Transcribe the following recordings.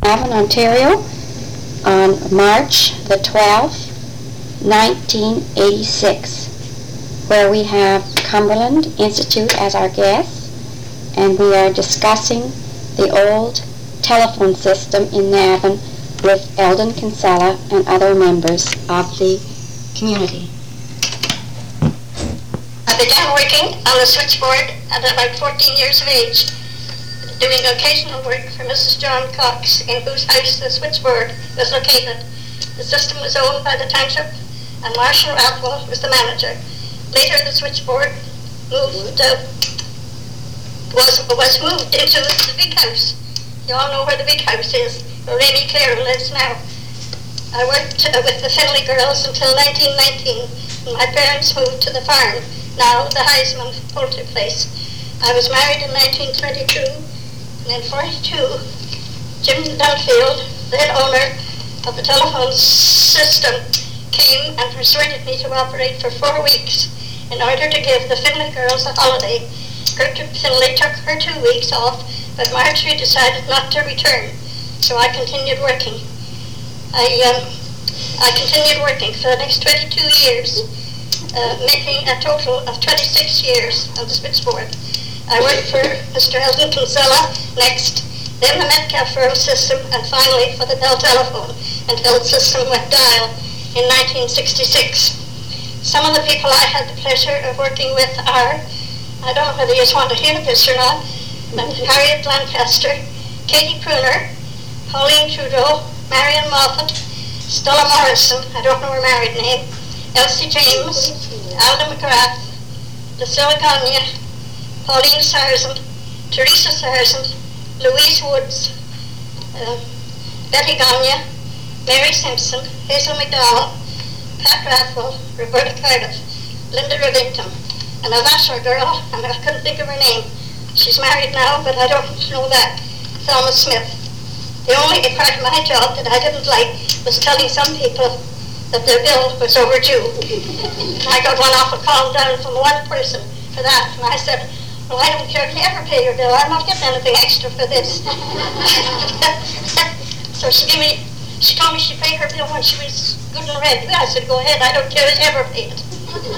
Navan, Ontario on March the 12th, 1986, where we have Cumberland Institute as our guest, and we are discussing the old telephone system in Navan with Eldon Kinsella and other members of the community. I began working on the switchboard at about 14 years of age, doing occasional work for Mrs. John Cox, in whose house the switchboard was located. The system was owned by the township, and Marshall Rathwell was the manager. Later, the switchboard was moved into the big house. You all know where the big house is, where Amy Clare lives now. I worked with the Finley girls until 1919, when my parents moved to the farm, now the Heisman poultry place. I was married in 1922, and in 42, Jim Dunfield, the head owner of the telephone system, came and persuaded me to operate for 4 weeks in order to give the Finley girls a holiday. Gertrude Finley took her 2 weeks off, but Marjorie decided not to return, so I continued working. I continued working for the next 22 years, making a total of 26 years on the switchboard. I worked for Mr. Eldon Kinsella next, then the Metcalfe Rural System, and finally for the Bell Telephone until the system went dial in 1966. Some of the people I had the pleasure of working with are, I don't know whether you just want to hear this or not, but Harriet Lancaster, Katie Pruner, Pauline Trudeau, Marion Moffat, Stella Morrison, I don't know her married name, Elsie James, Alda McGrath, Lucilla Gagne, Pauline Sargent, Teresa Sargent, Louise Woods, Betty Gagne, Mary Simpson, Hazel McDowell, Pat Rathwell, Roberta Cardiff, Linda Rivington, and a Vassar girl, and I couldn't think of her name. She's married now, but I don't know that. Thelma Smith. The only part of my job that I didn't like was telling some people that their bill was overdue. I got one awful call down from one person for that, and I said, well, I don't care if you ever pay your bill. I'm not getting anything extra for this. So she told me she'd pay her bill when she was good and ready. I said, go ahead, I don't care if you ever pay it.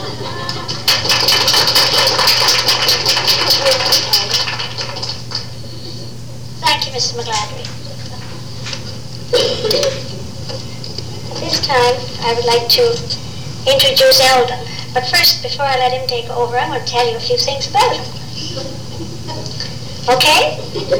Thank you, Mrs. McGladrey. At this time, I would like to introduce Eldon. But first, before I let him take over, I'm going to tell you a few things about him. Okay?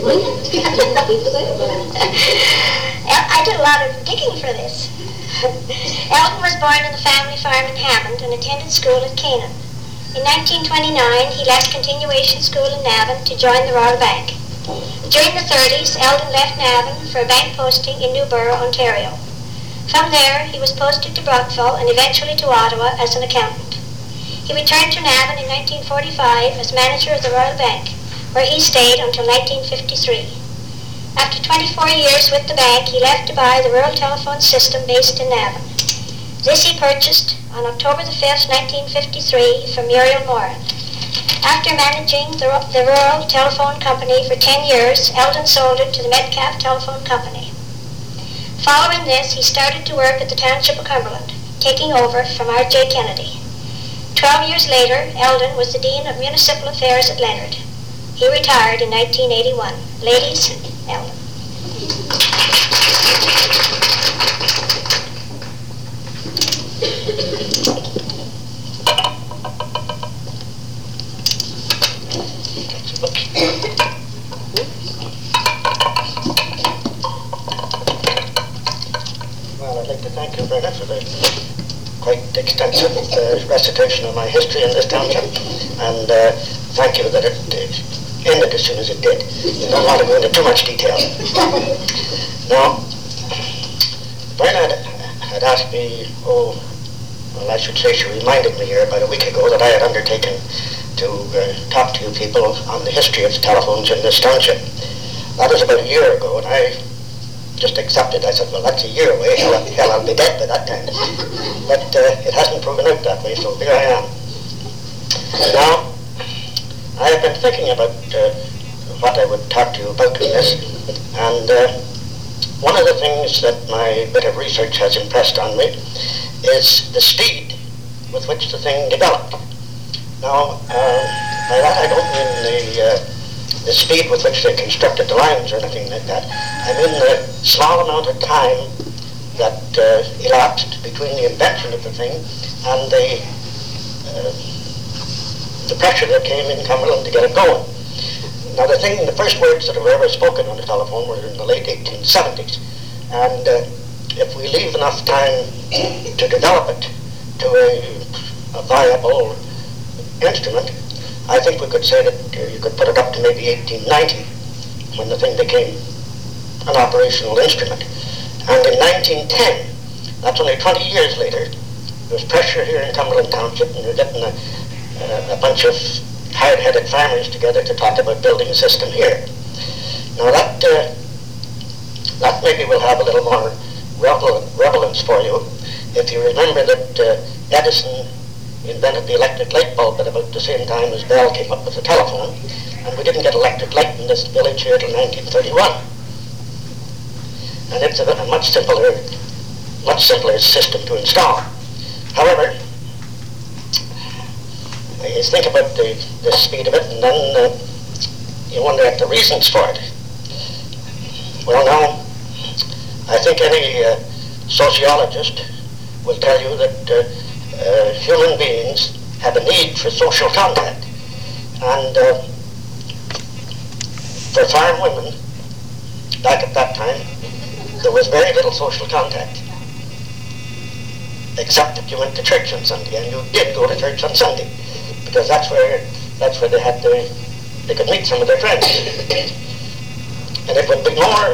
I did a lot of digging for this. Eldon was born in the family farm in Hammond and attended school at Canaan. In 1929, he left continuation school in Navan to join the Royal Bank. During the 30s, Eldon left Navan for a bank posting in Newborough, Ontario. From there, he was posted to Brockville and eventually to Ottawa as an accountant. He returned to Navan in 1945 as manager of the Royal Bank, where he stayed until 1953. After 24 years with the bank, he left to buy the rural telephone system based in Navan. This he purchased on October the 5th, 1953 from Muriel Moran. After managing the rural telephone company for 10 years, Eldon sold it to the Metcalfe Telephone Company. Following this, he started to work at the Township of Cumberland, taking over from R.J. Kennedy. 12 years later, Eldon was the Dean of Municipal Affairs at Leonard. He retired in 1981. Ladies, Eldon. Well, I'd like to thank you, Bernard, for the quite extensive recitation of my history in this township, and thank you that it ended as soon as it did. You don't want to go into too much detail. Now, Bernard had asked me, I should say she reminded me here about a week ago that I had undertaken to talk to you people on the history of the telephones in this township. That was about a year ago, and I just accepted. I said, well, that's a year away. Hell, I'll be dead by that time. But it hasn't proven out that way, so here I am. Now, I have been thinking about what I would talk to you about in this, and one of the things that my bit of research has impressed on me is the speed with which the thing developed. Now, by that I don't mean the speed with which they constructed the lines or anything like that. I mean the small amount of time that elapsed between the invention of the thing and the pressure that came in Cumberland to get it going. Now the first words that were ever spoken on the telephone were in the late 1870s, and if we leave enough time to develop it to a viable instrument, I think we could say that you could put it up to maybe 1890 when the thing became an operational instrument. And in 1910, that's only 20 years later, there was pressure here in Cumberland Township, and we were getting a bunch of hard-headed farmers together to talk about building a system here. Now that maybe will have a little more relevance for you if you remember that Edison invented the electric light bulb at about the same time as Bell came up with the telephone, and we didn't get electric light in this village here till 1931. And it's a much simpler system to install. However, you think about the speed of it, and then you wonder at the reasons for it. Well, now, I think any sociologist will tell you that human beings have a need for social contact. And for farm women, back at that time, there was very little social contact, except that you went to church on Sunday, and you did go to church on Sunday, because that's where they could meet some of their friends. And it would be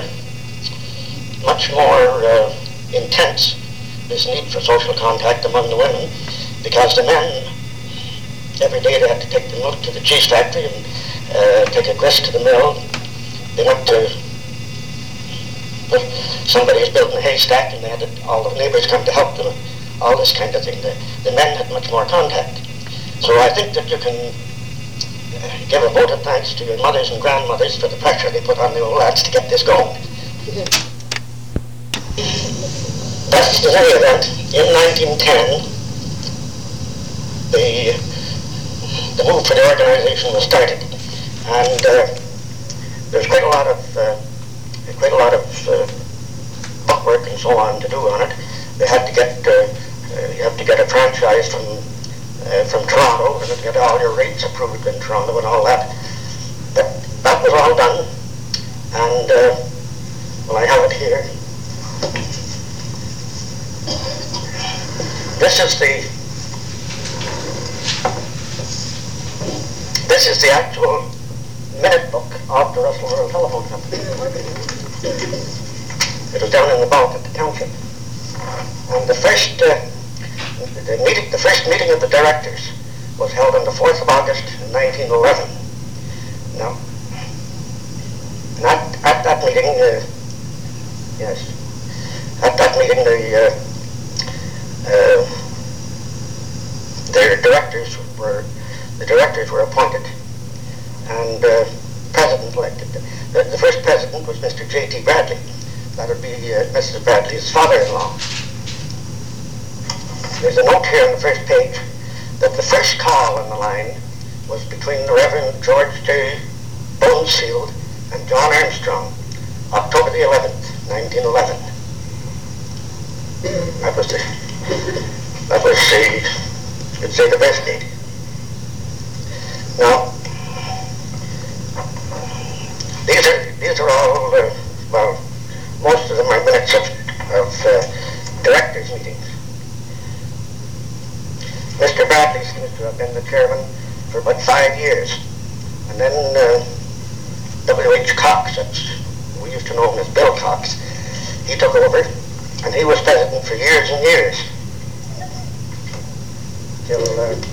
much more intense, this need for social contact among the women, because the men, every day they had to take the milk to the cheese factory and take a grist to the mill. They went to, somebody was building a haystack and they had all the neighbors come to help them, all this kind of thing. The men had much more contact. So I think that you can give a vote of thanks to your mothers and grandmothers for the pressure they put on the old lads to get this going. But in any event, in 1910, the move for the organization was started, and there's quite a lot of bookwork and so on to do on it. They had to get you have to get a franchise from Toronto, and get all your rates approved in Toronto and all that. But that was all done, and well, I have it here. This is the actual minute book of the Russell Rural Telephone Company. It was down in the vault at the township. And the first meeting of the directors was held on the 4th of August in 1911. Now, at that meeting, the directors were appointed, and president elected. The first president was Mr. J.T. Bradley. That would be Mrs. Bradley's father-in-law. There's a note here on the first page that the first call on the line was between the Reverend George J. Bonesfield and John Armstrong, October the 11th, 1911. That was the best date. Now, these are all, well, most of them are minutes of directors' meetings. Mr. Bradley seems to have been the chairman for about 5 years. And then W.H. Cox, we used to know him as Bill Cox, he took over, and he was president for years and years. Till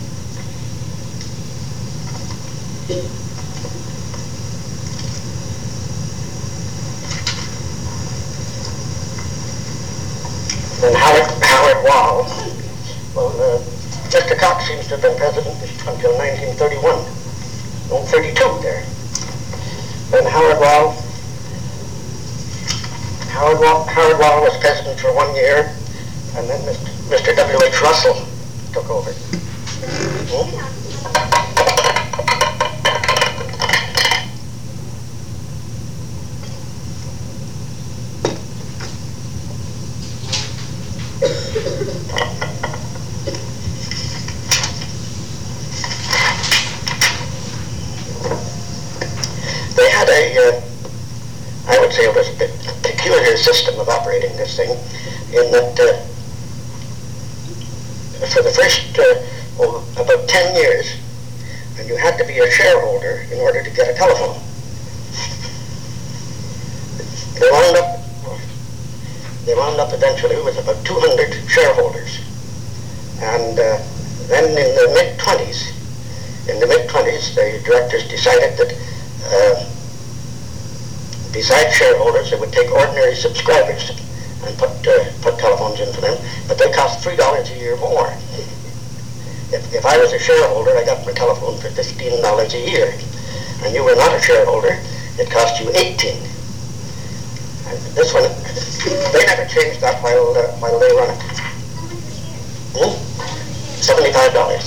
then Howard Wall. Well, Mr. Cox seems to have been president until 1931. 32 there. Then Howard Howard Wall was president for 1 year, and then Mr. W.H. Russell took over. They had I would say it was a peculiar system of operating this thing, in that for the first about 10 years, and you had to be a shareholder in order to get a telephone. They wound up eventually with about 200 shareholders, and then in the mid-20s, the directors decided that besides shareholders, they would take ordinary subscribers and put telephones in for them, but they cost $3 a year more. If I was a shareholder, I got my telephone for $15 a year, and you were not a shareholder, it cost you $18. And this one, they never changed that while they run it. $75.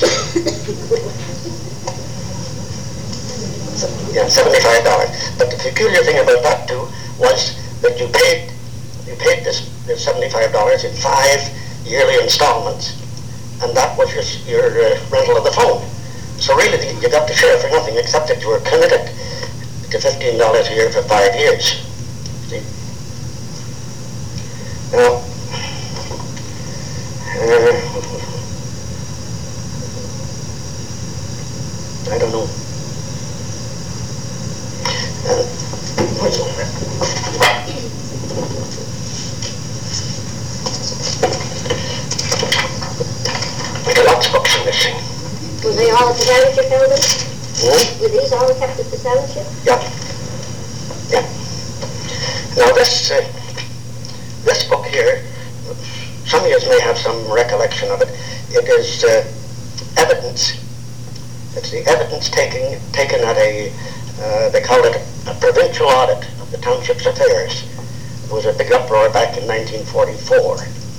Yeah, $75. But the peculiar thing about that too was that you paid this $75 in 5 yearly installments, and that was your rental of the phone. So really, you got the share for nothing, except that you were committed to $15 a year for 5 years. See? Now, I don't know. What's on that? Like a lots of books in this thing. Were they all at the Township, Elder? Were these all kept at the Township? Yeah. Yeah. Now this book here, some of you may have some recollection of it. It is evidence. It's the evidence taken at they called it a provincial audit of the township's affairs. There was a big uproar back in 1944.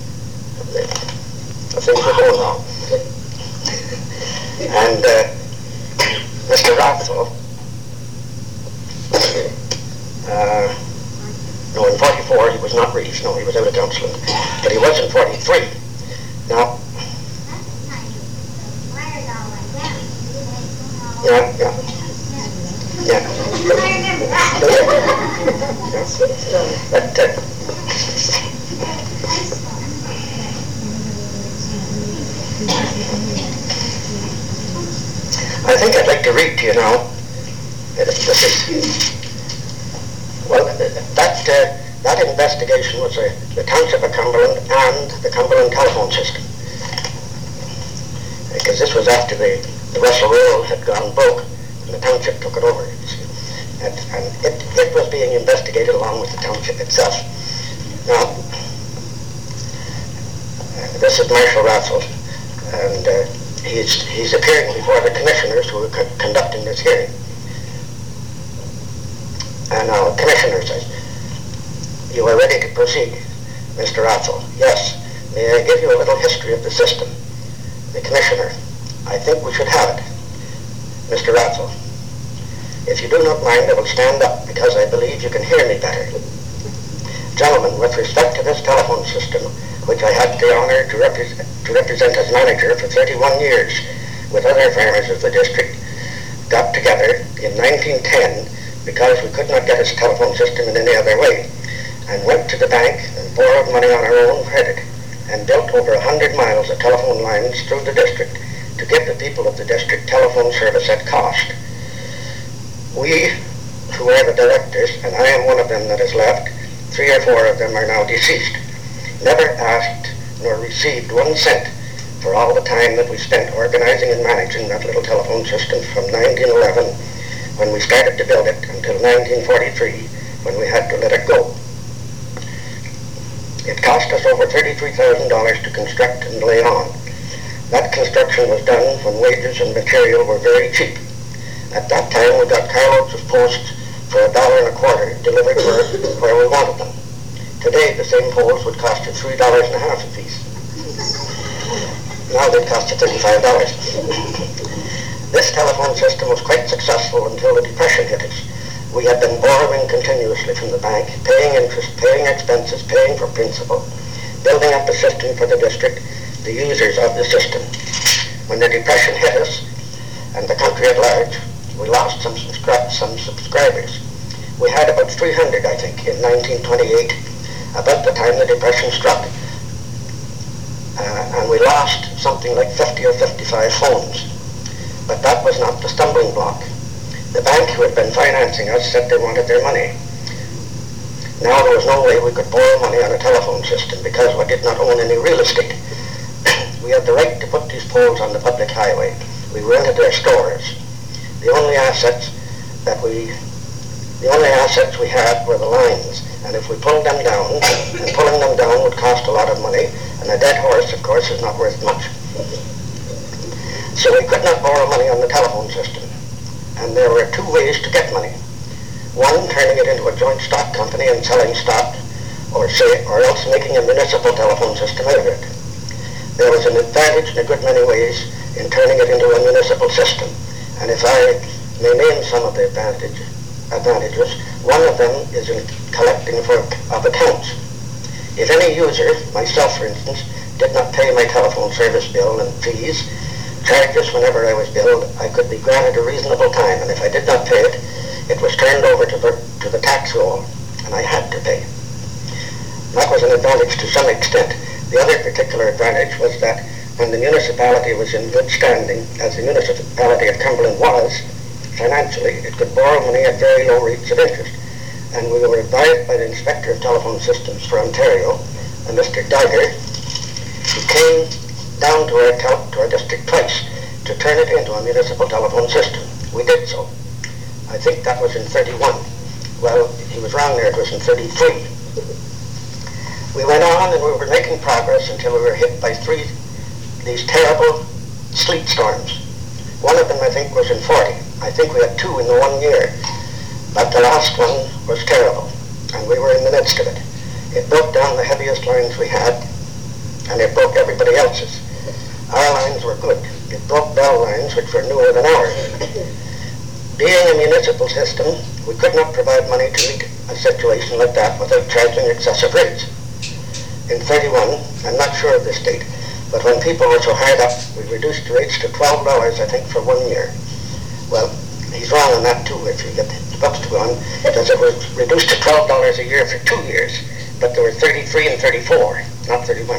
The things were going wrong. And Mr. Rathful, no, in 44 he was not Reeves, no, he was out of council, but he was in 43. Now, yeah. But, I think I'd like to read to you now. This is, well, that investigation was the Township of Cumberland and the Cumberland telephone system. Because this was after the Russell Railroad had gone broke, and the Township took it over. And it was being investigated along with the Township itself. Now, this is Marshal Rathful, and he's appearing before the commissioners who are conducting this hearing. And now the commissioner says, "You are ready to proceed, Mr. Rathful." "Yes. May I give you a little history of the system?" The commissioner, "I think we should have it." Mr. Rathful, "If you do not mind, I will stand up because I believe you can hear me better. Gentlemen, with respect to this telephone system, which I had the honor to represent as manager for 31 years with other farmers of the district, got together in 1910 because we could not get a telephone system in any other way, and went to the bank and borrowed money on our own credit and built over 100 miles of telephone lines through the district to give the people of the district telephone service at cost. We, who are the directors, and I am one of them that is left, 3 or 4 of them are now deceased, never asked nor received 1 cent for all the time that we spent organizing and managing that little telephone system from 1911, when we started to build it, until 1943, when we had to let it go. It cost us over $33,000 to construct and lay on. That construction was done when wages and material were very cheap. At that time, we got carloads of posts for $1.25 delivered where we wanted them. Today, the same poles would cost you $3.50 a piece. Now they cost you $35. This telephone system was quite successful until the Depression hit us. We had been borrowing continuously from the bank, paying interest, paying expenses, paying for principal, building up a system for the district, the users of the system. When the Depression hit us, and the country at large, we lost some subscribers. We had about 300, I think, in 1928, about the time the Depression struck. And we lost something like 50 or 55 phones. But that was not the stumbling block. The bank who had been financing us said they wanted their money. Now there was no way we could borrow money on a telephone system because we did not own any real estate. We had the right to put these poles on the public highway. We rented their stores. The only assets we had were the lines, and if we pulled them down, and pulling them down would cost a lot of money, and a dead horse, of course, is not worth much. So we could not borrow money on the telephone system, and there were two ways to get money. One, turning it into a joint stock company and selling stock, or else making a municipal telephone system out of it. There was an advantage in a good many ways in turning it into a municipal system, and if I may name some of the advantages, one of them is in collecting of accounts. If any user, myself for instance, did not pay my telephone service bill and fees, charges whenever I was billed, I could be granted a reasonable time, and if I did not pay it, it was turned over to the tax roll, and I had to pay. That was an advantage to some extent. The other particular advantage was that when the municipality was in good standing, as the municipality of Cumberland was, financially, it could borrow money at very low rates of interest. And we were advised by the Inspector of Telephone Systems for Ontario, Mr. Duggar, who came down to our district twice to turn it into a municipal telephone system. We did so. I think that was in 31. Well, he was wrong there, it was in 33. We went on and we were making progress until we were hit by these terrible sleet storms. One of them, I think, was in 40. I think we had two in the 1 year. But the last one was terrible, and we were in the midst of it. It broke down the heaviest lines we had, and it broke everybody else's. Our lines were good. It broke bell lines, which were newer than ours. Being a municipal system, we could not provide money to meet a situation like that without charging excessive rates. In 31, I'm not sure of this date, but when people were so hard up, we reduced the rates to $12, I think, for 1 year. Well, he's wrong on that too, if you get the books to go on, because it was reduced to $12 a year for 2 years, but there were 33 and 34, not 31.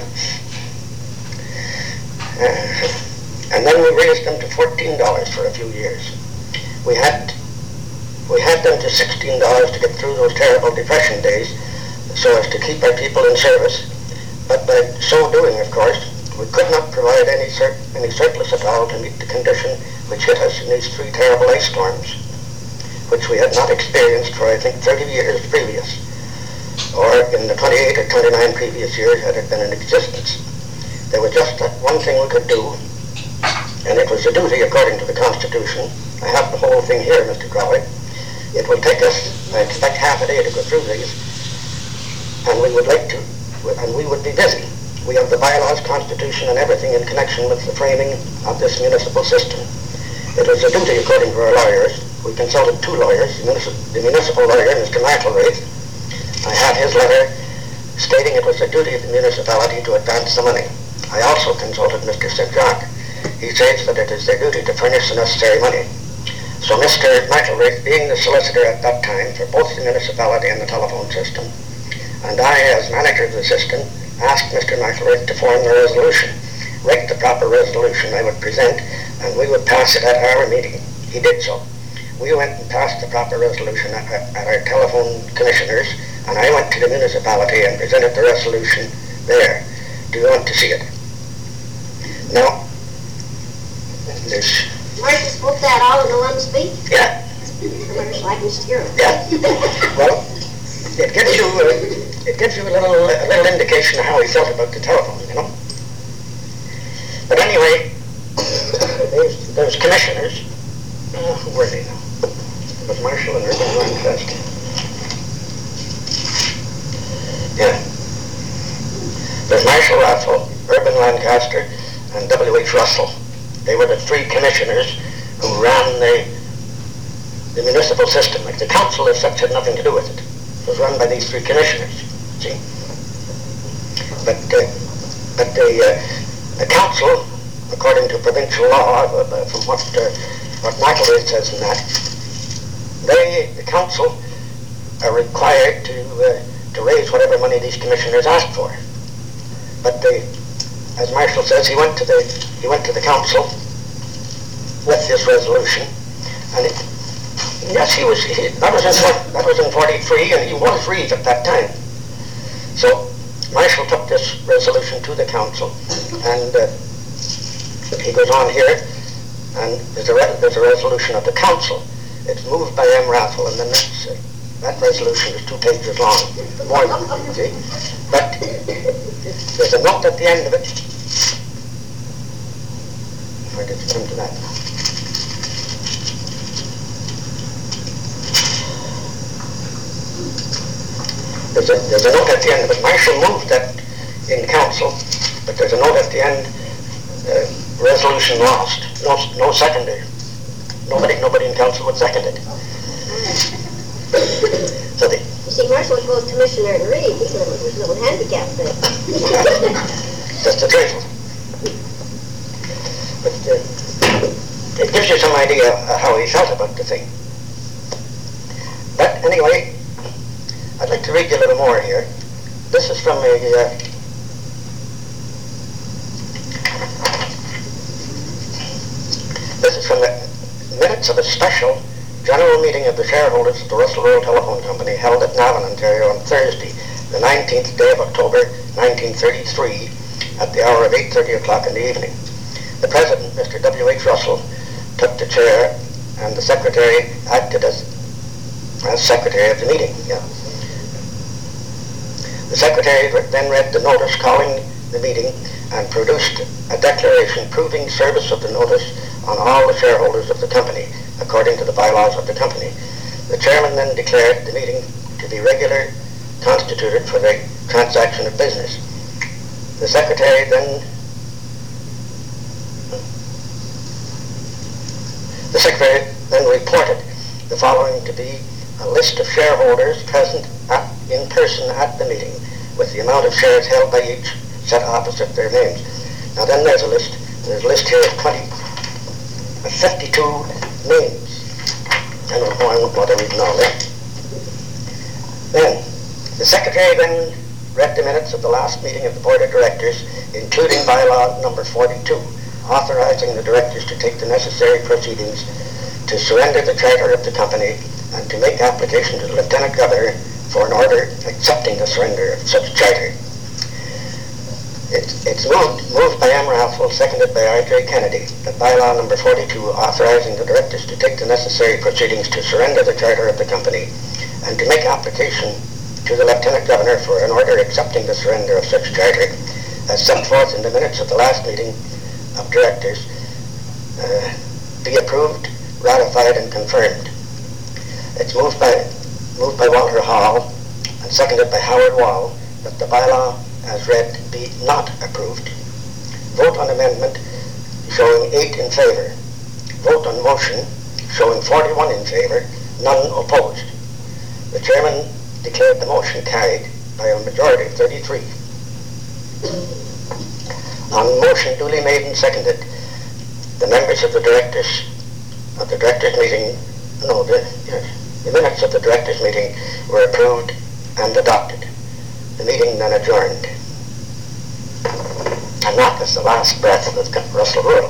And then we raised them to $14 for a few years. We had them to $16 to get through those terrible Depression days, so as to keep our people in service. But by so doing, of course, we could not provide any surplus at all to meet the condition which hit us in these 3 terrible ice storms, which we had not experienced for, I think, 30 years previous, or in the 28 or 29 previous years had it been in existence. There was just that one thing we could do, and it was a duty according to the Constitution. I have the whole thing here, Mr. Crowley. It will take us, I expect, half a day to go through these, and we would be busy. We have the bylaws, Constitution, and everything in connection with the framing of this municipal system. It was a duty according to our lawyers. We consulted 2 lawyers, the municipal lawyer, Mr. McElwraith. I had his letter stating it was the duty of the municipality to advance the money. I also consulted Mr. St. Jacques. He says that it is their duty to furnish the necessary money. So Mr. McElwraith, being the solicitor at that time for both the municipality and the telephone system, and I, as manager of the system, asked Mr. McElwraith to form the resolution, write the proper resolution I would present, and we would pass it at our meeting. He did so. We went and passed the proper resolution at our telephone commissioners, and I went to the municipality and presented the resolution there. Do you want to see it? Now, there's... Mark just spoke that all in the one speech? Yeah. Like Mr. Hero. Yeah. Well, it gives you a little indication of how he felt about the telephone, you know. But anyway, those commissioners, who were they now? It was Marshall and Irving Landfest. Yeah. There's Marshall Rathwell, Urban Lancaster, and W.H. Russell. They were the three commissioners who ran the municipal system. Like the council as such had nothing to do with it. It was run by these three commissioners, see? But the council, according to provincial law, from what McElroy says in that, the council are required to raise whatever money these commissioners asked for. But as Marshall says, he went to the council with this resolution, and yes, that was in 43, and he was Reeve at that time. So Marshall took this resolution to the council, and he goes on here, and there's a resolution of the council. It's moved by M. Rathwell, and then that resolution is 2 pages long, more than, see? But there's a note at the end of it. If I get to come to that. There's a note at the end of it. Marshall moved that in council, but there's a note at the end, resolution lost. No seconder. Nobody in council would second it. So you see, Marshall was both commissioner and Reeve. He's a little handicapped there. That's the truth. But it gives you some idea of how he felt about the thing. But anyway, I'd like to read you a little more here. This is from the minutes of a special general meeting of the shareholders of the Russell Road Telephone Company held at Navan, Ontario on Thursday, the 19th day of October 1933 at the hour of 8:30 o'clock in the evening. The President, Mr. W.H. Russell, took the chair, and the Secretary acted as Secretary of the meeting. Yeah. The Secretary then read the notice calling the meeting and produced a declaration proving service of the notice on all the shareholders of the company, according to the bylaws of the company. The chairman then declared the meeting to be regular constituted for the transaction of business. The Secretary then reported the following to be a list of shareholders present in person at the meeting, with the amount of shares held by each set opposite their names. Now then there's a list. There's a list here of 52 names. I don't know, I won't bother reading all that. Then, the Secretary then read the minutes of the last meeting of the Board of Directors, including bylaw number 42, authorizing the directors to take the necessary proceedings to surrender the charter of the company and to make application to the Lieutenant Governor for an order accepting the surrender of such charter. It's moved by M. Rathwell, seconded by R.J. Kennedy, that bylaw number 42, authorizing the directors to take the necessary proceedings to surrender the charter of the company and to make application to the Lieutenant Governor for an order accepting the surrender of such charter, as set forth in the minutes of the last meeting of directors, be approved, ratified, and confirmed. It's moved by Walter Hall and seconded by Howard Wall that the bylaw as read be not approved. Vote on amendment showing 8 in favor. Vote on motion showing 41 in favor, none opposed. The chairman declared the motion carried by a majority of 33. On motion duly made and seconded, the members of the directors meeting, the minutes of the directors meeting were approved and adopted. The meeting then adjourned. And that is the last breath of the Russell Road.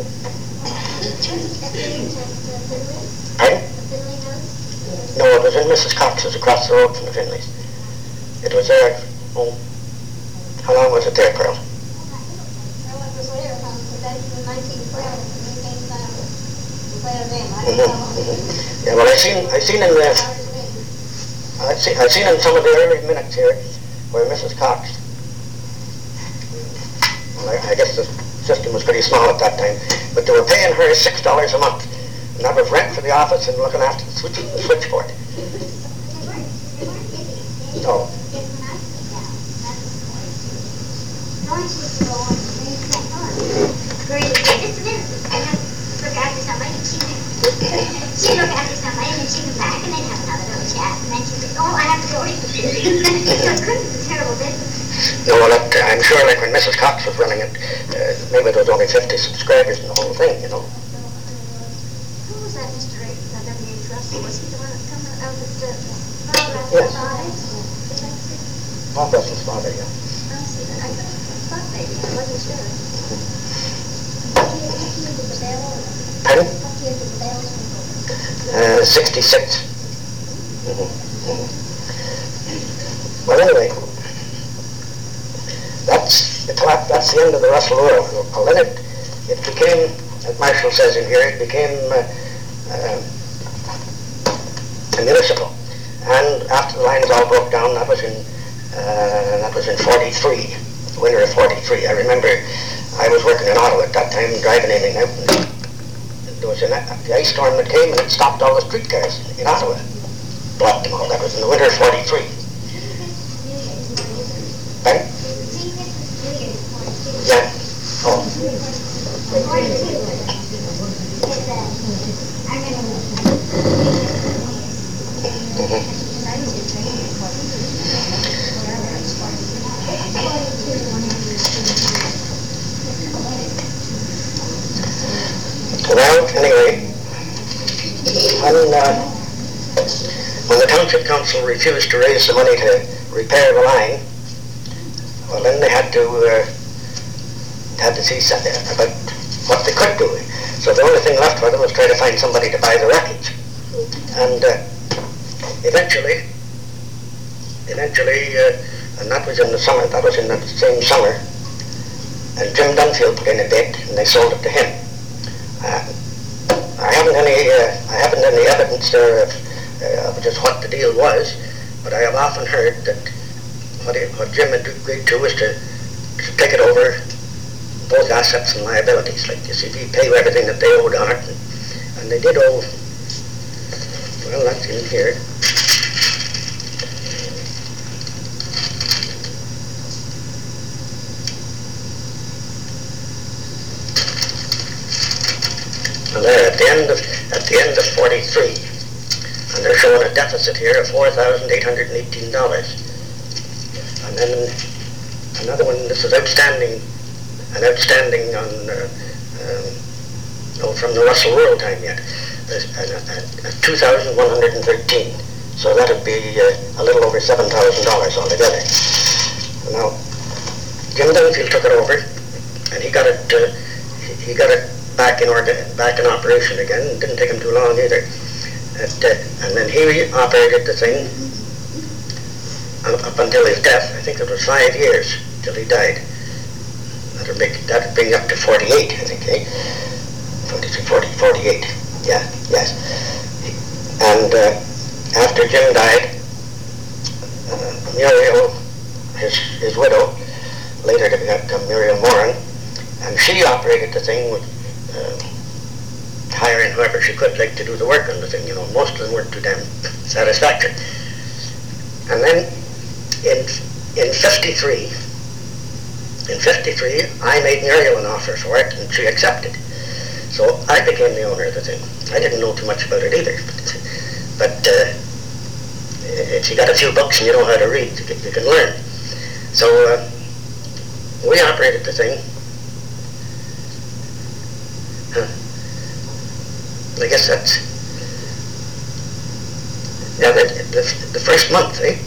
Pardon? No, it was in Mrs. Cox's across the road from the Finleys. It was there, how long was it there, Pearl? Yeah, well, I seen in some of the early minutes here where Mrs. Cox, well, I guess the system was pretty small at that time, but they were paying her $6 a month, and that was rent for the office and looking after the switchboard. No. Oh, I have to go. It couldn't be a terrible business. No, well, I'm sure like when Mrs. Cox was running it, maybe there was only 50 subscribers in the whole thing, you know. Who was that Mr. W.H. Russell? Was he the one that come out with the Yes. father? Bob Russell's father, yeah. I thought maybe, I wasn't sure. Pardon? What year did the bells 66. Well, anyway, that's the end of the Russell World. Well, then it became, as Marshall says in here, it became a municipal. And after the lines all broke down, that was in 43, the winter of 43. I remember I was working in Ottawa at that time, driving in and out. And there was the ice storm that came and it stopped all the streetcars in Ottawa. Blocked them all. That was in the winter of 43. Pardon? Yeah. Oh. Well, anyway, when the Township Council refused to raise the money to repair the line, well, then they had to see something about what they could do. So the only thing left for them was try to find somebody to buy the wreckage. And eventually, and that was in the summer, that was in the same summer, and Jim Dunfield put in a bid, and they sold it to him. I haven't any evidence there of just what the deal was, but I have often heard that what Jim had agreed to was to take it over both assets and liabilities. Like, you see, he paid everything that they owed on it, and they did owe. Well, that's in here. And they're at the end of 43, and they're showing a deficit here of $4,818. And then another one. This is outstanding on from the Russell World time yet. 2,113. So that'd be a little over $7,000 altogether. Now, Jim Dunfield took it over, and he got it back in operation again. It didn't take him too long either. And then he operated the thing up until his death. I think it was 5 years till he died. That'd bring up to 48, I think, eh? 43, 40, 48. Yeah, yes. And after Jim died, Muriel, his widow, later to become Muriel Moran, and she operated the thing with hiring whoever she could like to do the work on the thing. You know, most of them weren't too damn satisfactory. And then in 53, I made Muriel an offer for it, and she accepted. So I became the owner of the thing. I didn't know too much about it either, but if you got a few books and you know how to read, you can learn. So we operated the thing. I guess that's the first month, eh?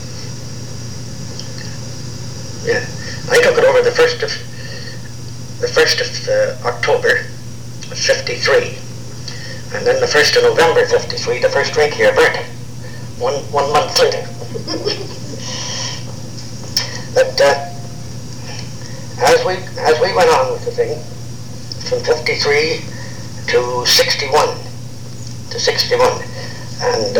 Yeah, I took it over the first of October of 53, and then the 1st of November 53, the first drink here burnt. One month later. But as we went on with the thing, from 53 to 61, and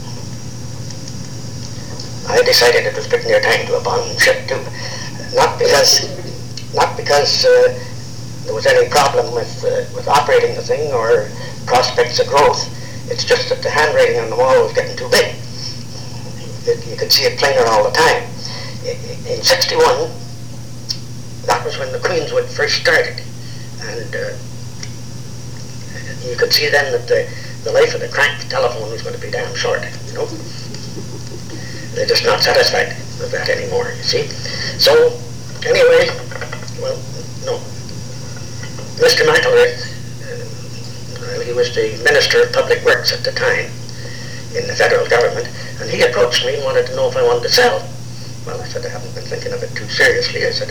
I decided it was pretty near time to abandon ship too. Not because there was any problem with operating the thing or prospects of growth. It's just that the handwriting on the wall was getting too big. You could see it plainer all the time. In 61, that was when the Queenswood first started, and you could see then that the life of the crank telephone was going to be damn short, you know. They're just not satisfied with that anymore, you see. So, anyway, well, no. Mr. McElrath, he was the Minister of Public Works at the time in the federal government, and he approached me and wanted to know if I wanted to sell. Well, I said I haven't been thinking of it too seriously. I said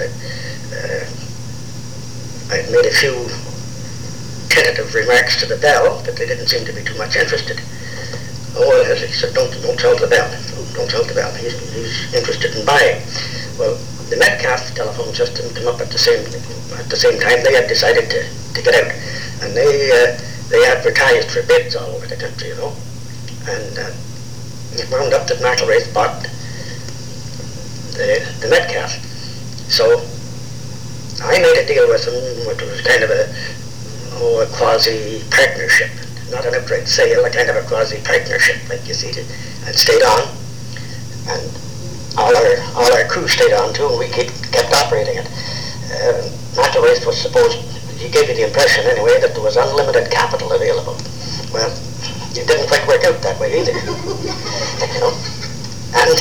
I'd made a few tentative remarks to the Bell, but they didn't seem to be too much interested. Oh, well, he said, don't sell the Bell. Don't sell the Bell. He's interested in buying. Well, the Metcalfe telephone system came up at the same time. They had decided to get out, and they advertised for bids all over the country, you know, and it wound up that McElrath bought the Metcalfe. So I made a deal with him, which was kind of a quasi-partnership, not an outright sale, a kind of a quasi-partnership, like you see, and stayed on, and all our crew stayed on too, and we kept operating it. McElrath was supposed, he gave you the impression anyway, that there was unlimited capital available. Well, it didn't quite work out that way either, you know. And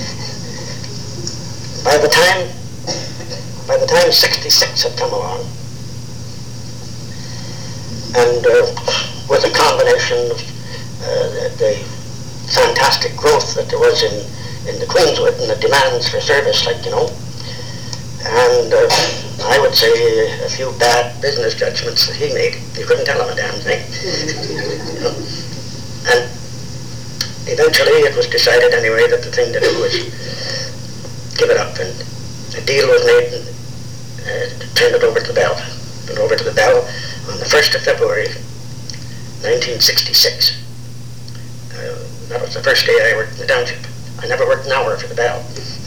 by the time 66 had come along, and with a combination of the fantastic growth that there was in the Queenswood and the demands for service, like, you know, and I would say a few bad business judgments that he made. You couldn't tell him a damn thing. You know? And eventually it was decided anyway that the thing to do was give it up, and a deal was made and turn it over to the Bell. Went over to the Bell on the 1st of February 1966. That was the first day I worked in the township. I never worked an hour for the Bell.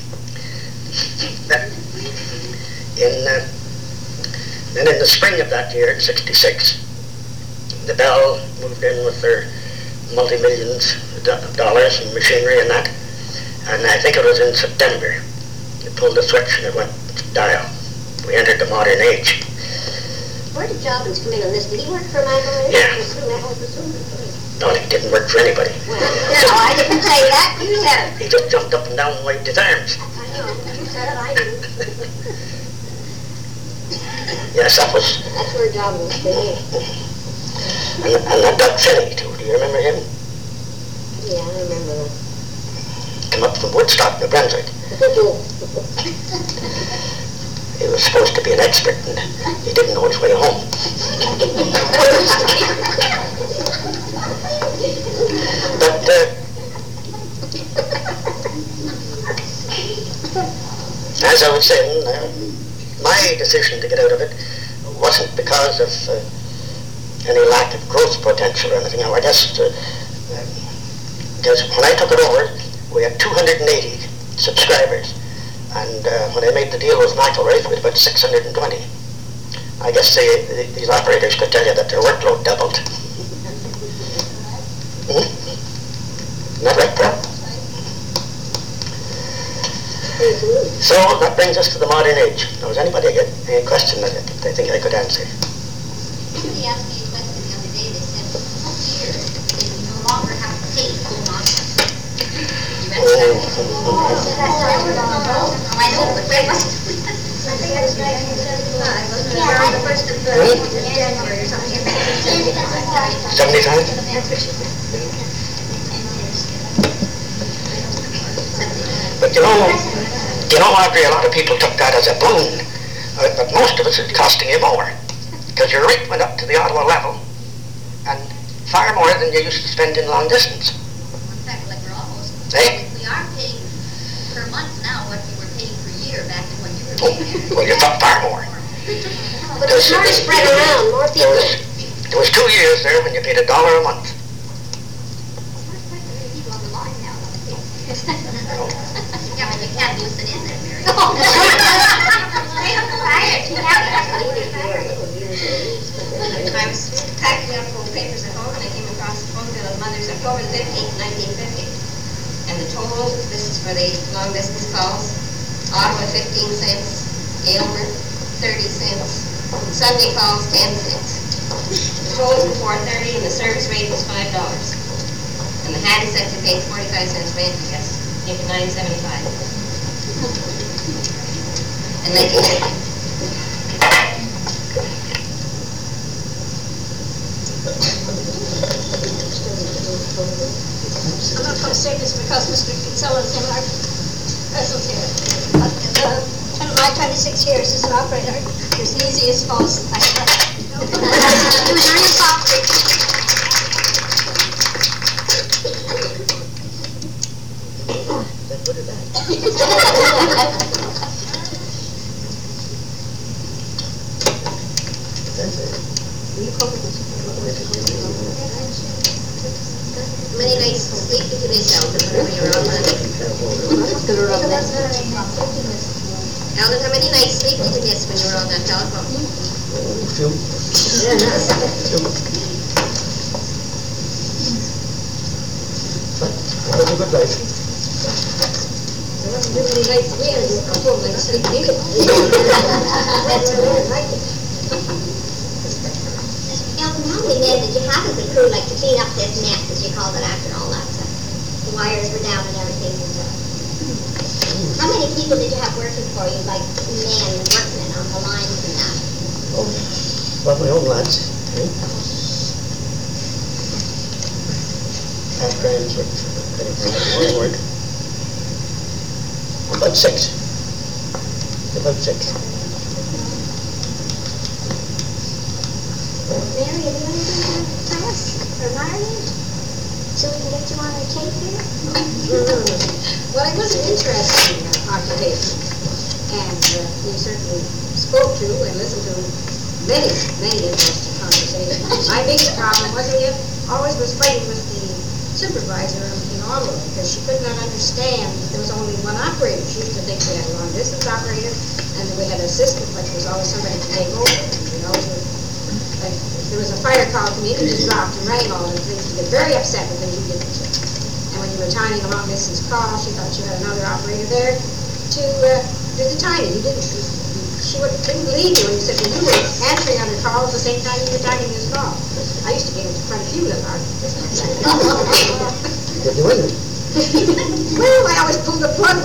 Then in the spring of that year, 66, the Bell moved in with their multi-millions of dollars in machinery and that, and I think it was in September. They pulled the switch and it went dial. We entered the modern age. Where did Jobbins come in on this? Did he work for McElrath? Yeah. No, he didn't work for anybody. Well, no, I didn't say that. You said it. He just jumped up and down and waved his arms. I know. You said it. I didn't. Yes, That's where Jobbins came in. and that Doug Finney too. Do you remember him? Yeah, I remember that. Came up from Woodstock, New Brunswick. He was supposed to be an expert, and he didn't know his way home. But as I was saying, my decision to get out of it wasn't because of any lack of growth potential or anything. I guess because when I took it over, we had 280 subscribers. And when I made the deal with McElrath, we had about 620. I guess these operators could tell you that their workload doubled. Isn't that right, Brad? So that brings us to the modern age. Now, has anybody got any question that they think I could answer? Somebody asked me a question the other day. They said, what year did you no longer have to pay full nonsense? You mentioned that. I know, but wait, what? I think it was 1975. Wasn't it around the 1st of January or something? 75? But you know, Audrey, a lot of people took that as a boon, but most of it's costing you more, because your rate went up to the Ottawa level, and far more than you used to spend in long distance. In fact, like we're almost, Hey? we are paying per month now what we were paying per year back when you were paying. Well, you thought far more. But it's more spread around, more people. There was 2 years there when you paid $1 a month. Yeah, but you can't use it in there, Mary. I was packing up old papers at home, and I came across a phone bill of Mother's October 15th, 1950. And the total, this is for the long distance calls, Ottawa 15 cents, Aylmer 30 cents, Sunday calls 10 cents. The total was $4.30 and the service rate was $5. And the handy sector paid 45 cents rent, I guess. Came to 975. And 1950. I'm not going to say this because Mr. Kinsella is in our presence here. But in my 26 years as an operator, it's easy as false. I it was very popular. Is that good or bad? That's it. How many nights sleep did you miss, Alvin, whenever you were on that? Alvin, how many nights sleep did you miss when you were on that telephone? Few. That was a good life. Many nights we had a full night's sleep needed. Elton, how many men did you have as a crew, like to clean up this mess, as you called it, after all that stuff? The wires were down and everything. How many people did you have working for you, like men, workmen on the lines and that? Oh, well, my own lads. Half grands work. About six. About six. Mary, have you anything to tell us from Ireland? So we can get you on our tape here? Well, it was an interesting occupation, and we certainly spoke to and listened to many, many interesting conversations. My biggest problem was that always was fighting with the supervisor in Ottawa because she could not understand there was only one operator. She used to think we had a long distance operator and that we had an assistant, but there was always somebody to take over. You know, like if there was a fire call to me, it just dropped and rang all the things. To get very upset with things you didn't do. And when you were timing a long distance call, she thought you had another operator there to do the timing. You didn't. She didn't believe you when you said that you were answering other calls at the same time you were timing this call. I used to get into quite a few of them. Did you win it? Well, I always pulled the plug.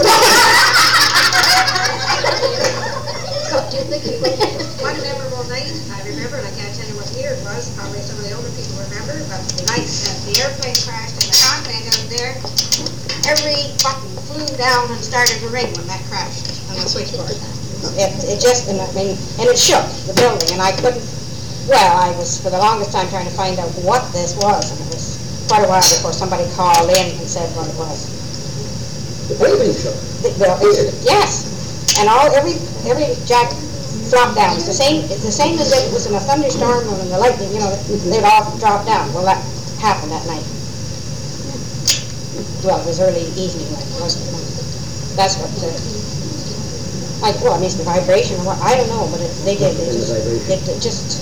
One memorable night, I remember, and I can't tell you what year it was, probably some of the older people remember, but the night that the airplane crashed in the continent out there, every button flew down and started to ring when that crashed on the switchboard. It just, and it shook the building, and I couldn't, well, I was for the longest time trying to find out what this was, and it was quite a while before somebody called in and said what it was. The building shook. Yes, and every jack dropped down. It's the same as if it was in a thunderstorm or in the lightning, you know, they'd all drop down. Well, that happened that night. Well, it was early evening, like, wasn't it? That's what, I missed the vibration or what, I don't know, but they did. It just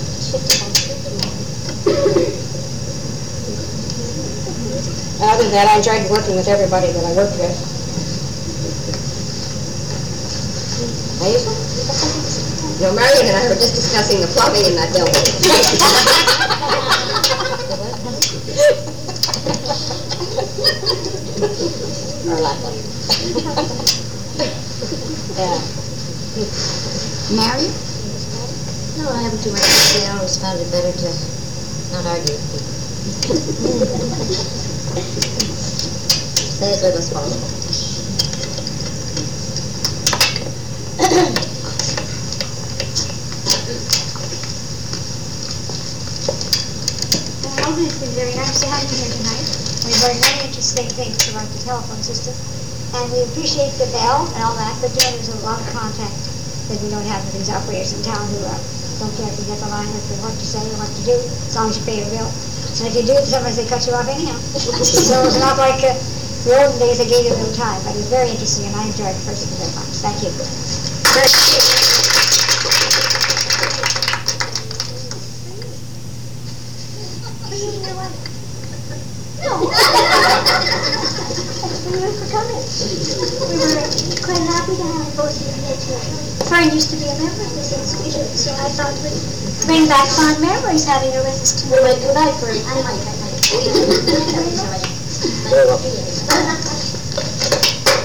other than that, I enjoyed working with everybody that I worked with. No, Marion and I were just discussing the plumbing in that building. Or lack of. Yeah. Marion? No, I haven't too much to say. I always found it better to not argue with people. Say as little as possible. Well, it's been very nice to have you here tonight. We've learned many interesting things about the telephone system, and we appreciate the bell and all that, but there's a lot of contact that we don't have with these operators in town who don't care if you get the line or what to say or what to do, as long as you pay your bill. And if you do it, sometimes they cut you off anyhow. So it's not like the olden days they gave you a little time, but it was very interesting, and I enjoyed it personally very much. Thank you. For coming. We were quite happy to have both of you here too. Fern used to be a member of this institute, so I thought we'd bring back fond memories having her with us tonight. Good night, Fern. I might. Very well.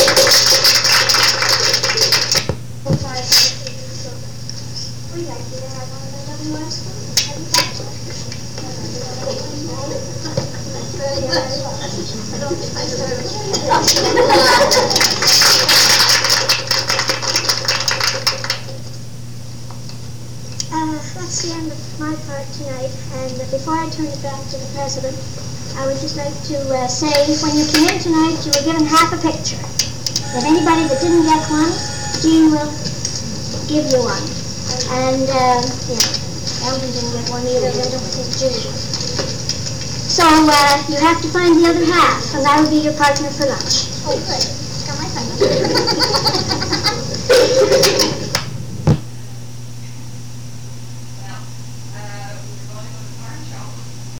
That's the end of my part tonight, and before I turn it back to the president, I would just like to say, when you came in tonight, you were given half a picture. If anybody that didn't get one, Jean will give you one. And, Eldon didn't get one either, I don't think Jean will. So, you have to find the other half, and that will be your partner for lunch. Oh, good. Got my phone.